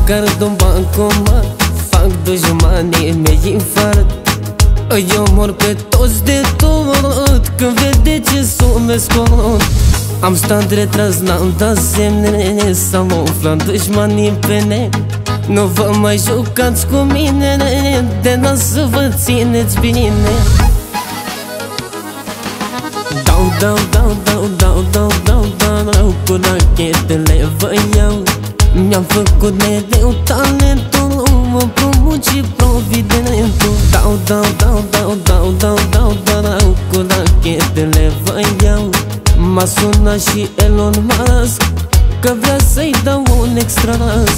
card un bancomat, fac dușmanii mei infart. Îi omor pe toți de tot când vede ce sume scot. Am stat retras, n-am dat semne, s-au umflat dușmanii pe ne. Nu vă mai jucați cu mine, de n-o să vă țineți bine. Dau cu rachetele vă iau. Mi-am făcut mereu talentul, mă împrumut și providentul. Dau cu rachetele vă iau. M-a sunat și Elon Musk că vrea să-i dau un extra ras.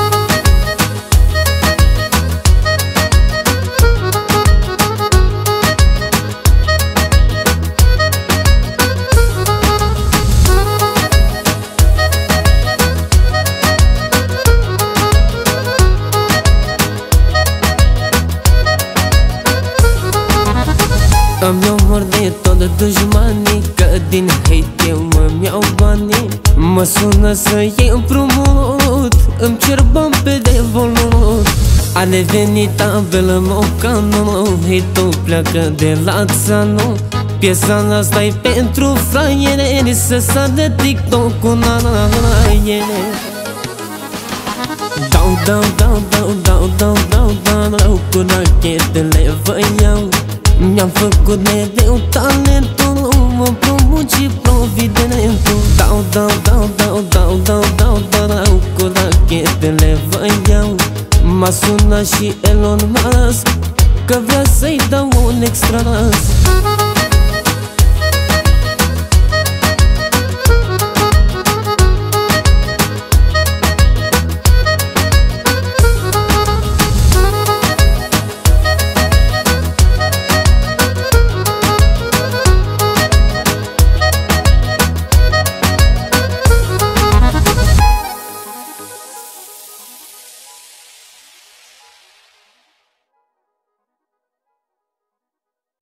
Îmi omor de tot dușmanii, că din hate eu mă-mi iau banii. Mă sună să iei împrumut, îmi cer bani pe devolut. A devenit tabelă Mocanu, hate-ul pleacă de la țanu. Piesa asta-i pentru fraiere, să sară TikTok-ul la raiere. Dau cu rachetele vă iau. Mi-am făcut mereu talentul, mă împrumut și providentul. Dau cu rachetele vă iau. M-a sunat și Elon Musk că vrea să-i dau un extra ras.